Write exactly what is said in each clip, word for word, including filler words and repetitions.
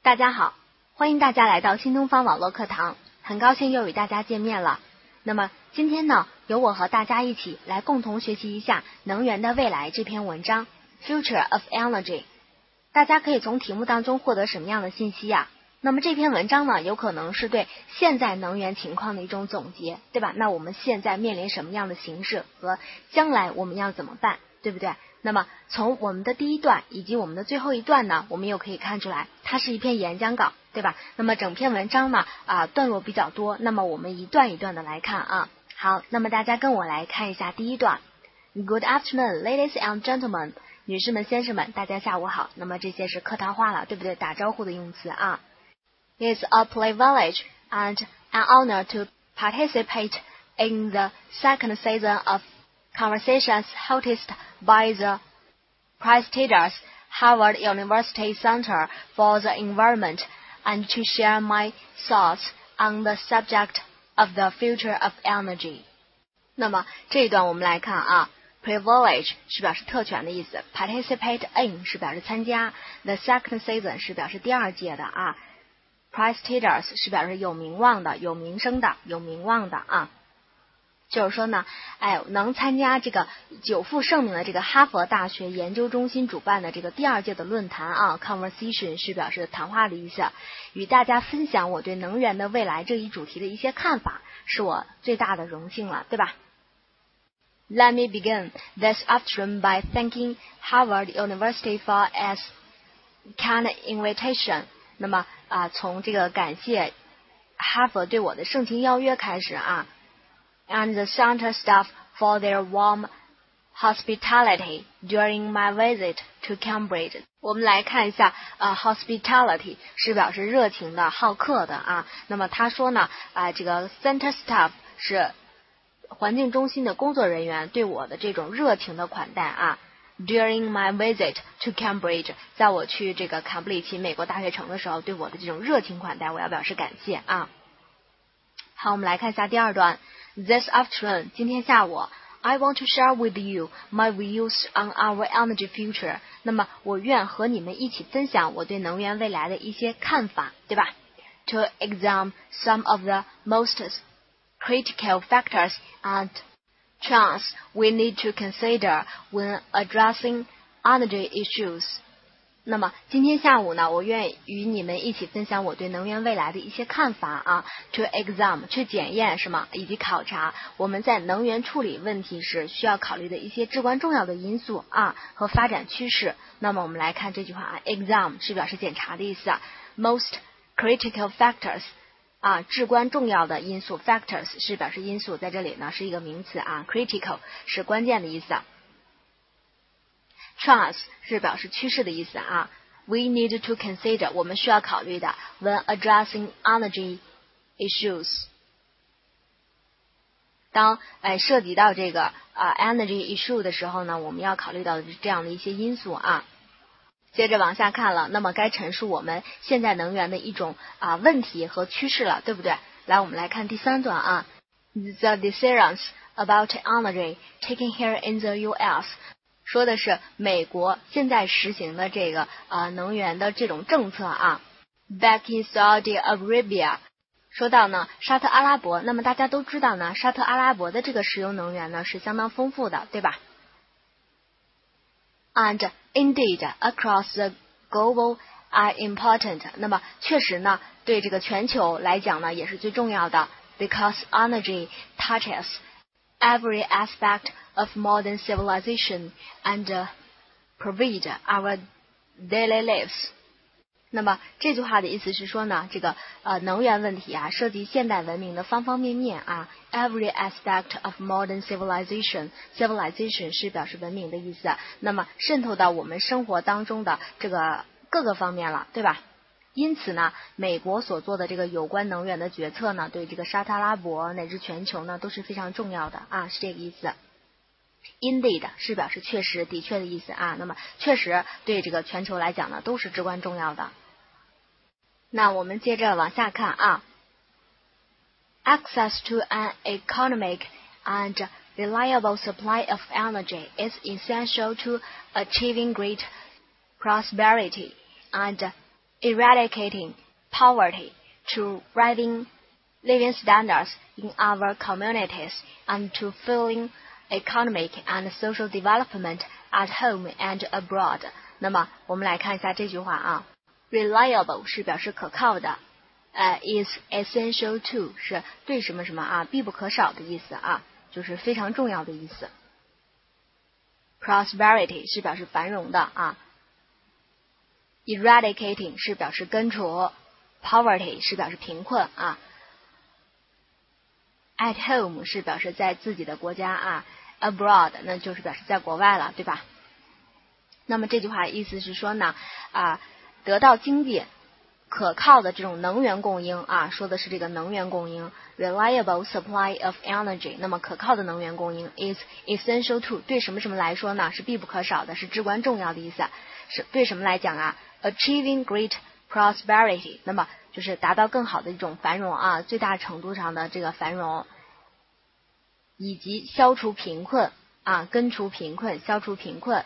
大家好，欢迎大家来到新东方网络课堂，很高兴又与大家见面了。那么今天呢，由我和大家一起来共同学习一下《能源的未来》这篇文章 Future of Energy。大家可以从题目当中获得什么样的信息呀？那么这篇文章呢，有可能是对现在能源情况的一种总结，对吧？那我们现在面临什么样的形势和将来我们要怎么办，对不对？那么从我们的第一段以及我们的最后一段呢，我们又可以看出来，它是一篇演讲稿，对吧？那么整篇文章呢，啊段落比较多，那么我们一段一段的来看啊。好，那么大家跟我来看一下第一段。Good afternoon, ladies and gentlemen， 女士们、先生们，大家下午好。那么这些是客套话了，对不对？打招呼的用词啊。It's a privilege and an honor to participate in the second season of conversations hosted by the prestigious Harvard University Center for the Environment and to share my thoughts on the subject of the future of energy. 那么这一段我们来看啊 ，privilege 是表示特权的意思 ，participate in 是表示参加 ，the second season 是表示第二届的啊 ，prestigious 是表示有名望的、有名声的、有名望的啊。就是说呢，哎，能参加这个久负盛名的这个哈佛大学研究中心主办的这个第二届的论坛啊 ，conversation 是表示谈话的意思，与大家分享我对能源的未来这一主题的一些看法，是我最大的荣幸了，对吧？ Let me begin this afternoon by thanking Harvard University for its kind invitation. 那么啊，从这个感谢哈佛对我的盛情邀约开始啊。And the center staff for their warm hospitality during my visit to Cambridge. 我们来看一下，呃 ，hospitality 是表示热情的、好客的啊。那么他说呢，啊、呃，这个 center staff 是环境中心的工作人员对我的这种热情的款待啊。During my visit to Cambridge， 在我去这个坎布里奇美国大学城的时候，对我的这种热情款待，我要表示感谢啊。好，我们来看一下第二段。This afternoon， 今天下午 ，I want to share with you my views on our energy future。那么，我愿和你们一起分享我对能源未来的一些看法，对吧 ？To examine some of the most critical factors and trends we need to consider when addressing energy issues。那么今天下午呢，我愿与你们一起分享我对能源未来的一些看法啊。To examine 去检验什么，以及考察我们在能源处理问题时需要考虑的一些至关重要的因素啊和发展趋势。那么我们来看这句话啊 ，examine 是表示检查的意思啊 ，most critical factors 啊，至关重要的因素 ，factors 是表示因素，在这里呢是一个名词啊 ，critical 是关键的意思。Trends 是表示趋势的意思啊 ，We need to consider 我们需要考虑的 when addressing energy issues。当哎涉及到这个啊、呃、energy issue 的时候呢，我们要考虑到的是这样的一些因素啊。接着往下看了，那么该陈述我们现在能源的一种啊问题和趋势了，对不对？来，我们来看第三段啊 ，The decisions about energy taken here in the U S。说的是美国现在实行的这个呃能源的这种政策啊。Back in Saudi Arabia， 说到呢沙特阿拉伯，那么大家都知道呢，沙特阿拉伯的这个石油能源呢是相当丰富的，对吧 ？And indeed, across the global are important。那么确实呢，对这个全球来讲呢也是最重要的 ，because energy touches every aspect of modern civilization and uh, provide our daily lives。那么这句话的意思是说呢，这个呃能源问题啊，涉及现代文明的方方面面啊。Every aspect of modern civilization， civilization 是表示文明的意思，那么渗透到我们生活当中的这个各个方面了，对吧？因此呢，美国所做的这个有关能源的决策呢，对这个沙特阿拉伯乃至全球呢都是非常重要的啊，是这个意思。Indeed 是表示确实、的确的意思啊。那么确实对这个全球来讲呢，都是至关重要的。那我们接着往下看啊。Access to an economic and reliable supply of energy is essential to achieving great prosperity and eradicating poverty to rising living standards in our communities and to fueling economic and social development at home and abroad。 那么我们来看一下这句话啊 reliable 是表示可靠的，呃 is essential to 是对什么什么啊必不可少的意思啊，就是非常重要的意思。prosperity 是表示繁荣的啊， eradicating 是表示根除， poverty 是表示贫困啊， at home 是表示在自己的国家啊， abroad 那就是表示在国外了，对吧？那么这句话意思是说呢啊，得到经济可靠的这种能源供应啊，说的是这个能源供应 reliable supply of energy。 那么可靠的能源供应 is essential to 对什么什么来说呢是必不可少的，是至关重要的意思。是对什么来讲啊 achieving great prosperity， 那么就是达到更好的一种繁荣啊，最大程度上的这个繁荣，以及消除贫困啊，根除贫困，消除贫困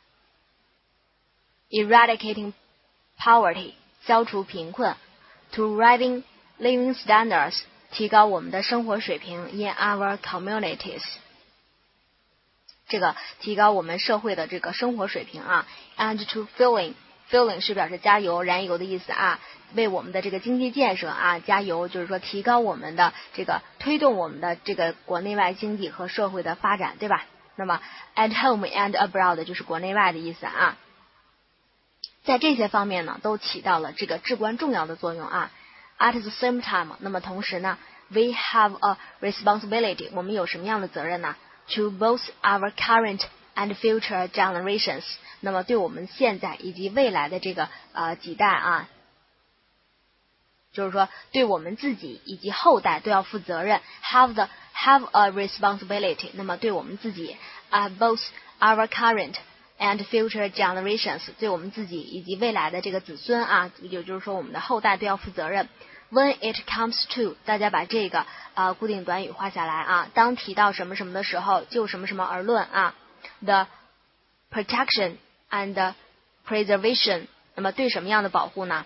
eradicating poverty消除贫困 to rising living standards 提高我们的生活水平 in our communities 这个提高我们社会的这个生活水平啊 and to fueling fueling 是表示加油燃油的意思啊，为我们的这个经济建设啊加油，就是说提高我们的这个推动我们的这个国内外经济和社会的发展，对吧？那么 at home and abroad 就是国内外的意思啊，在这些方面呢都起到了这个至关重要的作用啊。 At the same time 那么同时呢 we have a responsibility 我们有什么样的责任呢 to both our current and future generations 那么对我们现在以及未来的这个呃几代啊，就是说对我们自己以及后代都要负责任 have the have a responsibility 那么对我们自己啊、uh, both our current and future generations 对我们自己以及未来的这个子孙啊，也就是说我们的后代都要负责任。 When it comes to 大家把这个呃固定短语画下来啊，当提到什么什么的时候就什么什么而论啊 the protection and preservation 那么对什么样的保护呢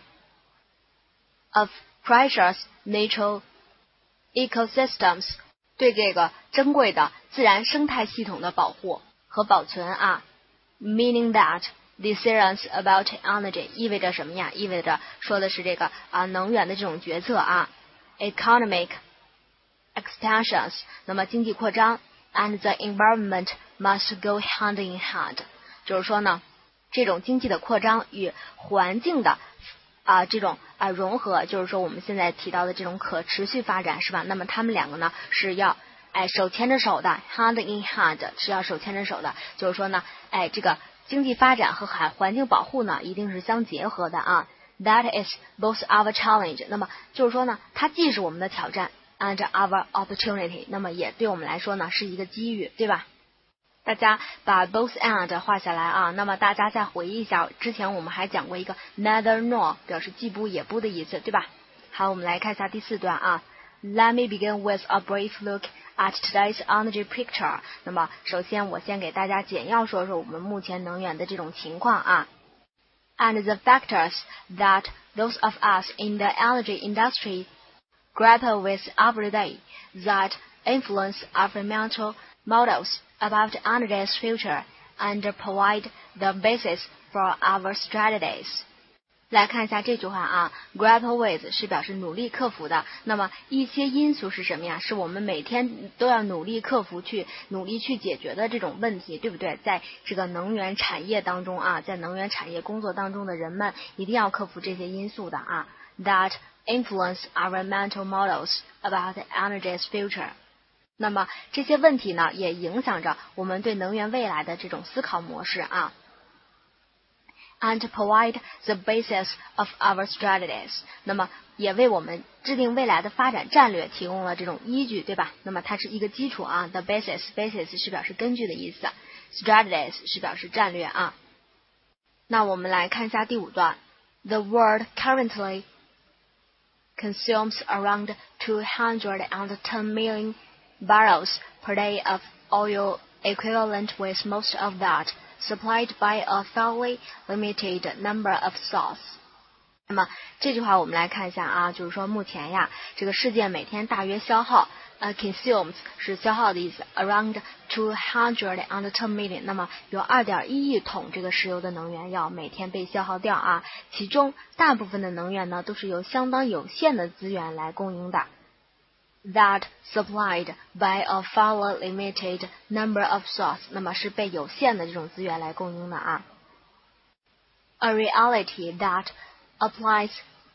of precious natural ecosystems 对这个珍贵的自然生态系统的保护和保存啊meaning that decisions about energy 意味着什么呀？意味着说的是这个啊能源的这种决策啊 economic expansions 那么经济扩张 and the environment must go hand in hand 就是说呢这种经济的扩张与环境的啊这种啊融合，就是说我们现在提到的这种可持续发展是吧？那么他们两个呢是要哎手牵着手的 hand in hand 是要手牵着手的，就是说呢哎这个经济发展和海环境保护呢一定是相结合的啊 that is both our challenge 那么就是说呢它既是我们的挑战 and our opportunity 那么也对我们来说呢是一个机遇，对吧？大家把 both and 画下来啊，那么大家再回忆一下之前我们还讲过一个 neither nor 表示既不也不的意思，对吧？好，我们来看一下第四段啊 Let me begin with a brief look at today's energy picture 那么首先我先给大家简要说说我们目前能源的这种情况啊 and the factors that those of us in the energy industry grapple with every day that influence our mental models about energy's future and provide the basis for our strategies来看一下这句话啊 grapple with 是表示努力克服的，那么一些因素是什么呀？是我们每天都要努力克服去努力去解决的这种问题，对不对？在这个能源产业当中啊，在能源产业工作当中的人们一定要克服这些因素的啊 that influence our mental models about energy's future 那么这些问题呢也影响着我们对能源未来的这种思考模式啊and provide the basis of our strategies 那么也为我们制定未来的发展战略提供了这种依据，对吧？那么它是一个基础啊 the basis basis 是表示根据的意思 strategies 是表示战略啊那我们来看一下第五段 The world currently consumes around two hundred ten million barrels per day of oil equivalent with most of that supplied by a fairly limited number of sources 那么这句话我们来看一下啊，就是说目前呀，这个世界每天大约消耗呃 consumes 是消耗的意思 ，around two hundred and ten million， 那么有 二点一亿桶这个石油的能源要每天被消耗掉啊，其中大部分的能源呢都是由相当有限的资源来供应的。That supplied by a far limited number of sources， 那么是被有限的这种资源来供应的啊。A reality that applies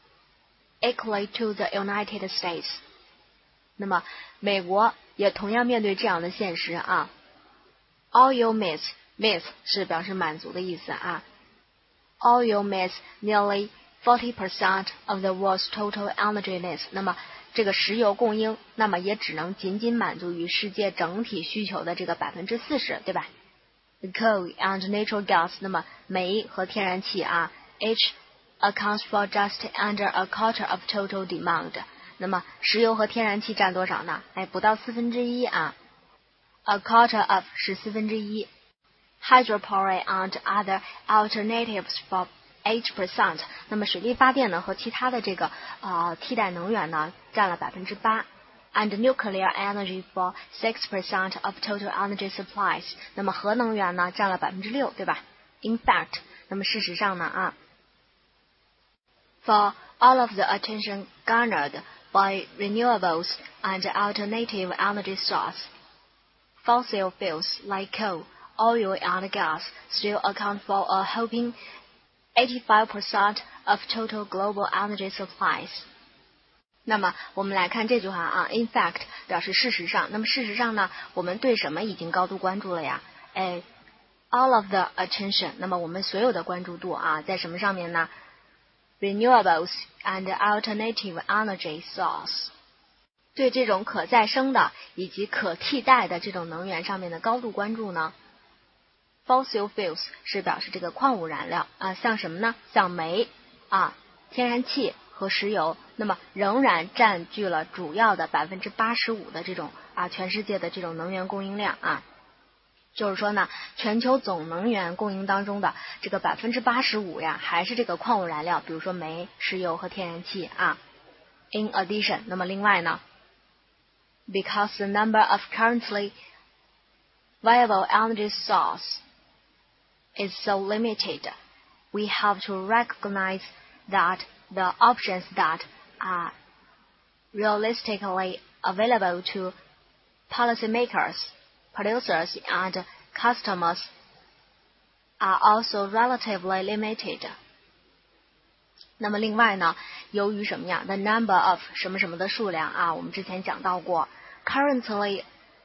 equally to the United States。那么美国也同样面对这样的现实啊。Oil meets meets 是表示满足的意思啊。Oil meets nearly forty percent of the world's total energy needs。那么这个石油供应，那么也只能仅仅满足于世界整体需求的这个百分之四十，对吧 ？Coal and natural gas， 那么煤和天然气啊 ，each accounts for just under a quarter of total demand。那么石油和天然气占多少呢？哎，不到四分之一啊。A quarter of 是四分之一。Hydropower and other alternatives for eight percent。那么水力发电呢和其他的这个呃替代能源呢占了百分之八。And nuclear energy for six percent of total energy supplies。那么核能源呢占了百分之六，对吧 ？In fact， 那么事实上呢啊。For all of the attention garnered by renewables and alternative energy sources, fossil fuels like coal, oil and gas still account for a whopping eighty-five percent of total global energy supplies. 那么我们来看这句话啊 ，in fact 表示事实上。那么事实上呢，我们对什么已经高度关注了呀？哎 ，all of the attention， 那么我们所有的关注度啊，在什么上面呢？Renewables and alternative energy source， 对这种可再生的以及可替代的这种能源上面的高度关注呢 ？Fossil fuels 是表示这个矿物燃料啊，像什么呢？像煤啊、天然气和石油，那么仍然占据了主要的百分之八十五的这种啊全世界的这种能源供应量啊。就是说呢，全球总能源供应当中的这个百分之八十五呀，还是这个矿物燃料，比如说煤、石油和天然气啊。In addition， 那么另外呢 ，because the number of currently viable energy sources is so limited, we have to recognize that the options that are realistically available to policymakers.Producers and customers are also relatively limited. 那么另外呢，由于什么呀 ？The number of 什么什么的数量啊，我们之前讲到过 ，currently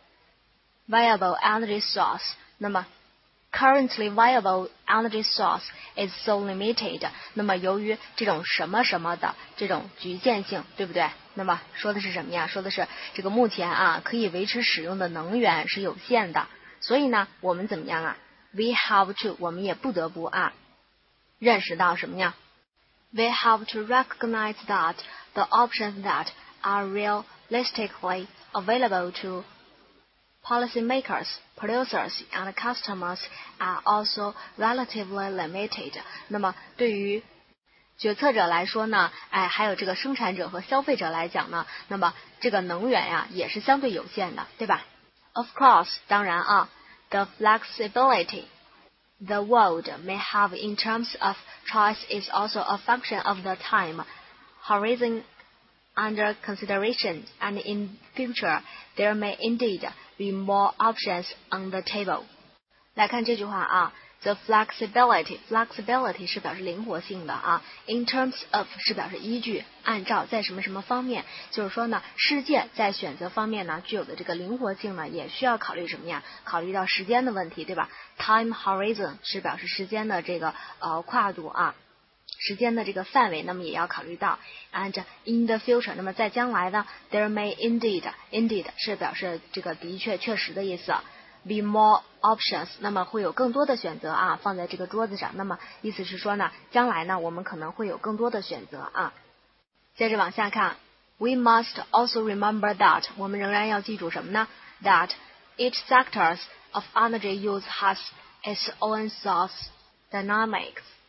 viable energy source。那么 currently viable energy source is so limited。那么由于这种什么什么的这种局限性，对不对？那么说的是什么呀？说的是这个目前啊可以维持使用的能源是有限的，所以呢，我们怎么样啊 ？We have to， 我们也不得不啊，认识到什么呀 ？We have to recognize that the options that are realistically available to policymakers, producers, and customers are also relatively limited. 那么对于决策者来说呢，哎，还有这个生产者和消费者来讲呢，那么这个能源呀也是相对有限的，对吧 ？Of course， 当然啊 ，the flexibility the world may have in terms of choice is also a function of the time horizon under consideration, and in future there may indeed be more options on the table. 来看这句话啊。The flexibility, flexibility 是表示灵活性的啊。In terms of 是表示依据，按照在什么什么方面，就是说呢，世界在选择方面呢具有的这个灵活性呢，也需要考虑什么呀？考虑到时间的问题，对吧 ？Time horizon 是表示时间的这个呃跨度啊，时间的这个范围，那么也要考虑到。And in the future， 那么在将来呢 ，there may indeed, indeed 是表示这个的确、确实的意思。Be more options， 那么会有更多的选择啊，放在这个桌子上。那么意思是说呢，将来呢，我们可能会有更多的选择啊。接着往下看 ，We must also remember that， 我们仍然要记住什么呢 ？That each sectors of energy use has its own source dynamics。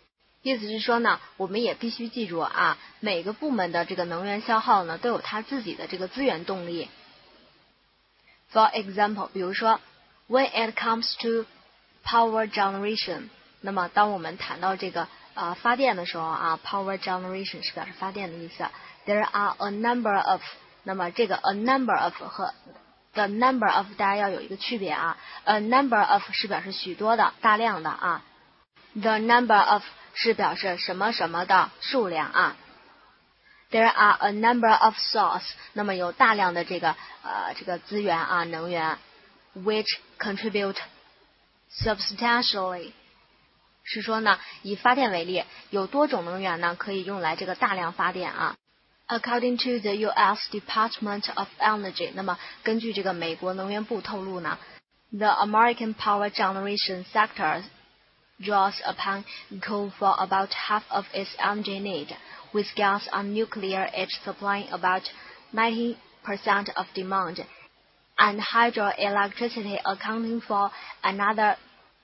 意思是说呢，我们也必须记住啊，每个部门的这个能源消耗呢，都有它自己的这个资源动力。For example， 比如说 ，when it comes to power generation， 那么当我们谈到这个呃发电的时候啊 ，power generation 是表示发电的意思。There are a number of， 那么这个 a number of 和 the number of 大家要有一个区别啊 ，a number of 是表示许多的、大量的啊 ，the number of 是表示什么什么的数量啊。There are a number of sources， 那么有大量的这个呃这个资源啊能源 ，which contribute substantially， 是说呢，以发电为例，有多种能源呢可以用来这个大量发电啊。According to the U S Department of Energy， 那么根据这个美国能源部透露呢 ，the American power generation sector draws upon coal for about half of its energy need。With gas and nuclear each supplying about ninety percent of demand, and hydroelectricity accounting for another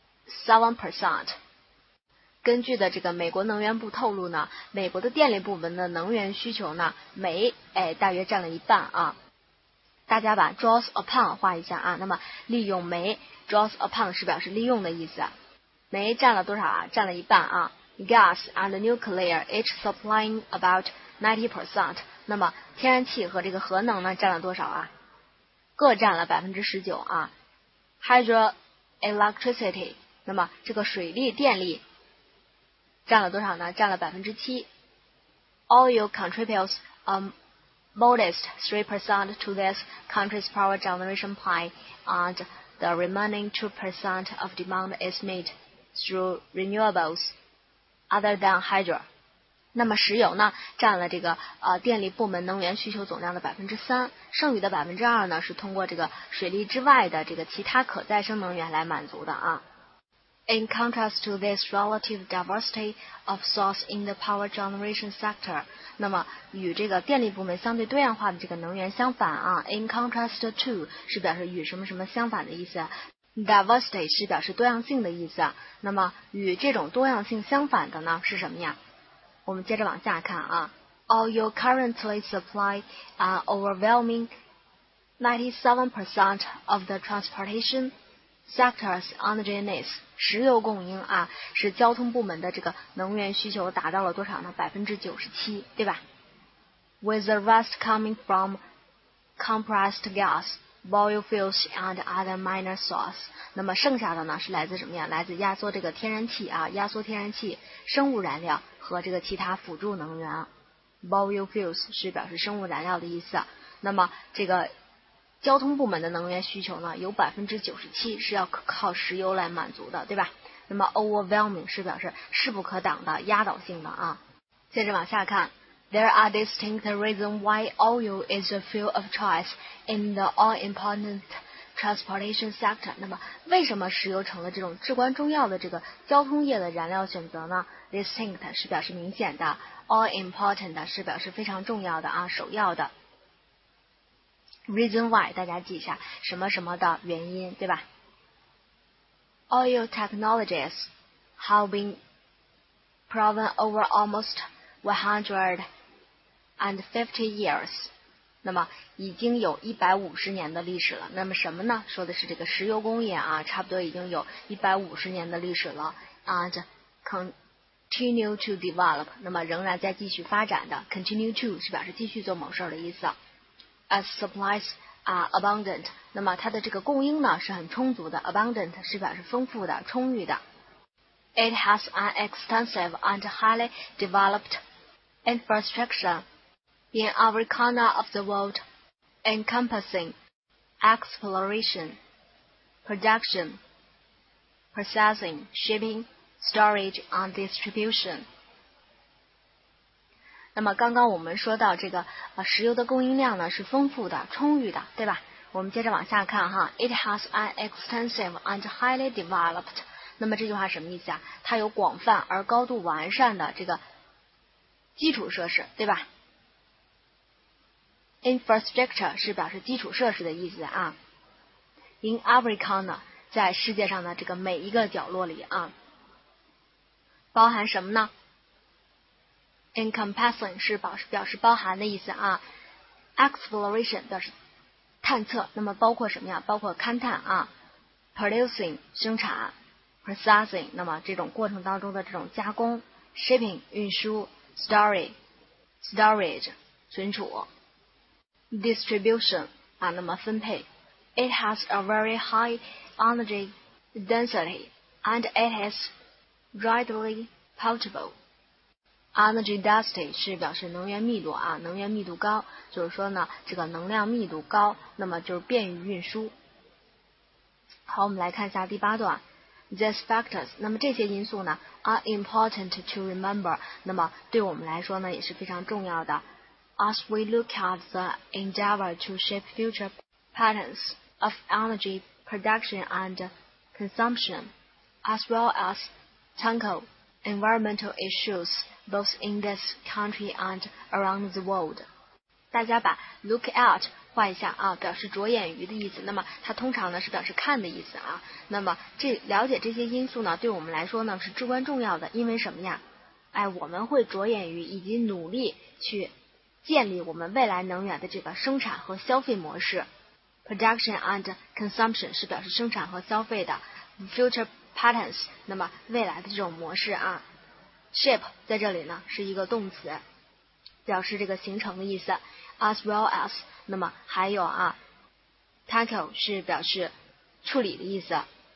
seven percent. 根据的这个美国能源部透露呢，美国的电力部门的能源需求呢，煤哎大约占了一半啊。大家把 draws upon 画一下啊，那么利用煤 draws upon 是表示利用的意思，煤占了多少啊？占了一半啊。Gas and nuclear each supplying about ninety percent。那么天然气和这个核能呢，占了多少啊？各占了百分之十九啊。Hydroelectricity， 那么这个水力电力占了多少呢？占了百分之七。Oil contributes a modest three percent to this country's power generation pie, and the remaining two percent of demand is met through renewables。Other than hydro， 那么石油呢占了这个呃电力部门能源需求总量的百分之三，剩余的百分之二呢是通过这个水力之外的这个其他可再生能源来满足的啊。In contrast to this relative diversity of source in the power generation sector， 那么与这个电力部门相对多样化的这个能源相反啊 ，in contrast to 是表示与什么什么相反的意思。Diversity 是表示多样性的意思，那么与这种多样性相反的呢是什么呀？我们接着往下看啊。Oil currently supply an overwhelming ninety-seven percent of the transportation sector's energy needs。石油供应啊，是交通部门的这个能源需求达到了多少呢？百分之九十七，对吧 ？With the rest coming from compressed gas。Biofuels and other minor sources， 那么剩下的呢是来自什么呀？来自压缩这个天然气啊，压缩天然气、生物燃料和这个其他辅助能源。Biofuels 是表示生物燃料的意思。那么这个交通部门的能源需求呢，有百分之九十七是要靠石油来满足的，对吧？那么 overwhelming 是表示势不可挡的、压倒性的啊。接着往下看。There are distinct reasons why oil is a fuel of choice in the all-important transportation sector。那么，为什么石油成了这种至关重要的这个交通业的燃料选择呢 ？Distinct 是表示明显的 ，all-important 是表示非常重要的啊，首要的。Reason why 大家记一下，什么什么的原因，对吧 ？Oil technologies have been proven over almost one hundred and fifty years， 那么已经有一百五十年的历史了。那么什么呢？说的是这个石油工业啊，差不多已经有一百五十年的历史了啊。这 continue to develop， 那么仍然在继续发展的。continue to 是表示继续做某事儿的意思。As supplies are abundant， 那么它的这个供应呢是很充足的。abundant 是表示丰富的、充裕的。It has an extensive and highly developed infrastructure in every corner of the world, encompassing exploration, production, processing, shipping, storage, and distribution。那么刚刚我们说到这个呃石油的供应量呢是丰富的、充裕的，对吧？我们接着往下看哈 ，It has an extensive and highly developed。那么这句话什么意思啊？它有广泛而高度完善的这个基础设施，对吧 ？Infrastructure 是表示基础设施的意思啊。In every corner， 在世界上的这个每一个角落里啊，包含什么呢 encompassing 是表示表示包含的意思啊。exploration 表示探测，那么包括什么呀？包括勘探啊。producing 生产 processing 那么这种过程当中的这种加工 shipping 运输 storage storage 存储 distribution 啊那么分配 it has a very high energy density and it is readily portable energy density 是表示能源密度啊能源密度高就是说呢这个能量密度高那么就是便于运输。好，我们来看一下第八段 These factors 那么这些因素呢 are important to remember 那么对我们来说呢也是非常重要的 As we look at the endeavor to shape future patterns of energy production and consumption as well as tackle environmental issues both in this country and around the world 大家把 look at 画一下啊，表示着眼于的意思。那么它通常呢是表示看的意思啊。那么这了解这些因素呢，对我们来说呢是至关重要的。因为什么呀？哎，我们会着眼于以及努力去建立我们未来能源的这个生产和消费模式。Production and consumption 是表示生产和消费的。Future patterns 那么未来的这种模式啊。Shape 在这里呢是一个动词，表示这个形成的意思。As well as 那么还有啊 tackle 是表示处理的意思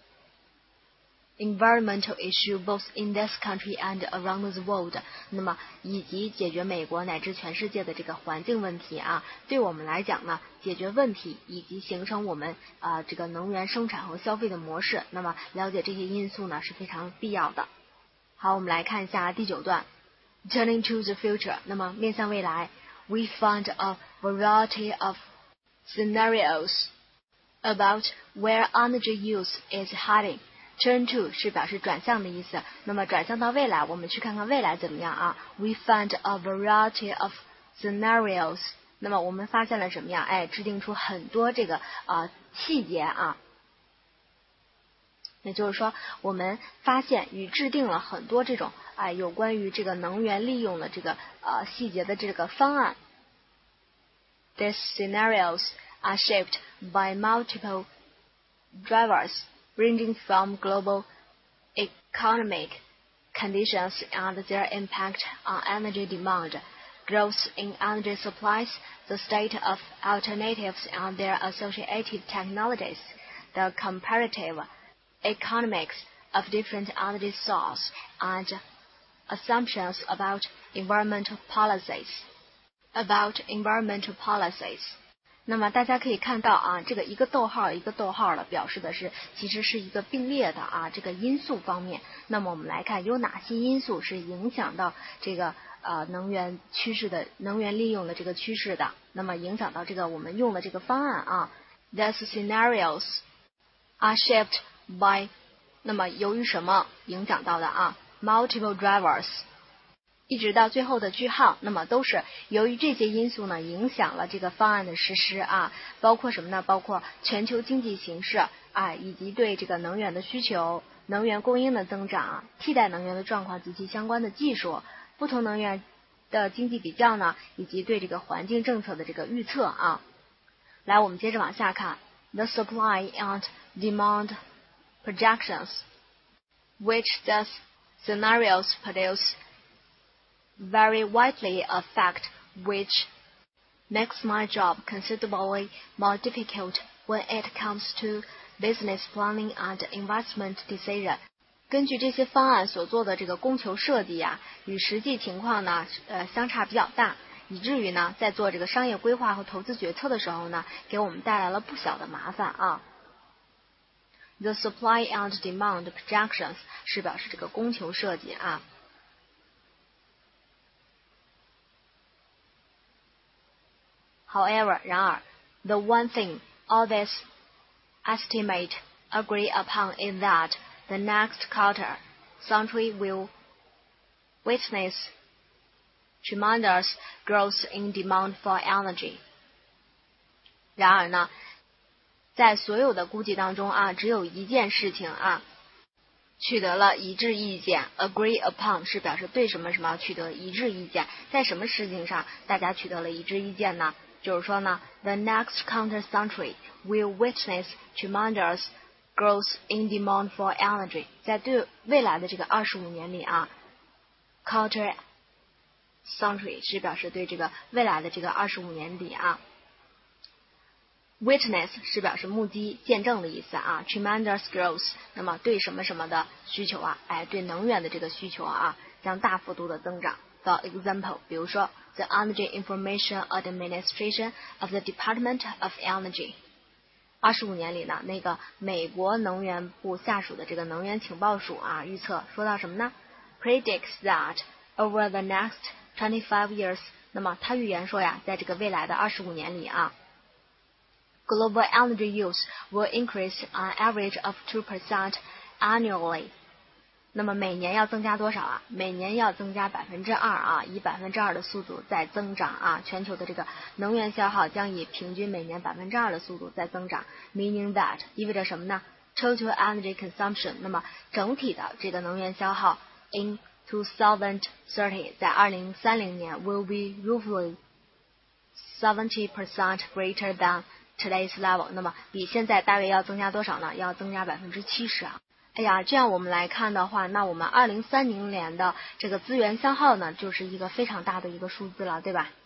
environmental issue both in this country and around the world 那么以及解决美国乃至全世界的这个环境问题啊对我们来讲呢解决问题以及形成我们啊、呃、这个能源生产和消费的模式那么了解这些因素呢是非常必要的。好，我们来看一下第九段 Turning to the future 那么面向未来We find a variety of scenarios about where energy use is heading. Turn to 是表示转向的意思。那么转向到未来，我们去看看未来怎么样啊 ？We find a variety of scenarios. 那么我们发现了什么呀？哎，制定出很多这个啊、呃、细节啊。也就是说，我们发现与制定了很多这种啊、呃、有关于这个能源利用的这个呃细节的这个方案。These scenarios are shaped by multiple drivers, ranging from global economic conditions and their impact on energy demand, growth in energy supplies, the state of alternatives and their associated technologies, the comparative economics of different energy sources, and assumptions about environmental policies. About environmental policies. 那么大家可以看到啊，这个一个逗号一个逗号的表示的是其实是一个并列的啊这个因素方面。那么我们来看有哪些因素是影响到这个呃能源趋势的能源利用的这个趋势的。那么影响到这个我们用的这个方案啊 These scenarios are shaped by 那么由于什么影响到的啊 multiple drivers一直到最后的句号，那么都是由于这些因素呢影响了这个方案的实施啊，包括什么呢？包括全球经济形势啊，以及对这个能源的需求、能源供应的增长、替代能源的状况及其相关的技术、不同能源的经济比较呢，以及对这个环境政策的这个预测啊。来，我们接着往下看 ，the supply and demand projections, which the scenarios produce.Very widely affect, which makes my job considerably more difficult when it comes to business planning and investment decision. 根据这些方案所做的这个供求设计呀、啊，与实际情况呢，呃，相差比较大，以至于呢，在做这个商业规划和投资决策的时候呢，给我们带来了不小的麻烦啊。The supply and demand projections 是表示这个供求设计啊。However, 然而 the one thing all this estimate agree upon is that the next quarter century will witness tremendous growth in demand for energy. 然而呢，在所有的估计当中啊，只有一件事情啊， 取得了一致意见 agree upon 是表示对什么什么取得一致意见，在什么事情上大家取得了一致意见呢？就是说呢 the next counter century will witness tremendous growth in demand for energy 在对未来的这个二十五年里啊 counter century 是表示对这个未来的这个二十五年里啊Witness 是表示目击、见证的意思啊 ，tremendous growth， 那么对什么什么的需求啊，哎，对能源的这个需求啊，将大幅度的增长。For example， 比如说 the Energy Information Administration of the Department of Energy， 二十五年里呢，那个美国能源部下属的这个能源情报署啊，预测说到什么呢 ？Predicts that over the next twenty-five years， 那么他预言说呀，在这个未来的二十五年里啊。Global energy use will increase an average of two percent annually. 那么每年要增加多少啊？每年要增加百分之二啊，以百分之二的速度在增长啊。全球的这个能源消耗将以平均每年百分之二的速度在增长。Meaning that 意味着什么呢 ？Total energy consumption， 那么整体的这个能源消耗 in twenty thirty 在二零三零年 will be roughly seventy percent greater than today's level， 那么比现在大约要增加多少呢？要增加百分之七十啊！哎呀，这样我们来看的话，那我们二零三零年的这个资源消耗呢，就是一个非常大的一个数字了，对吧？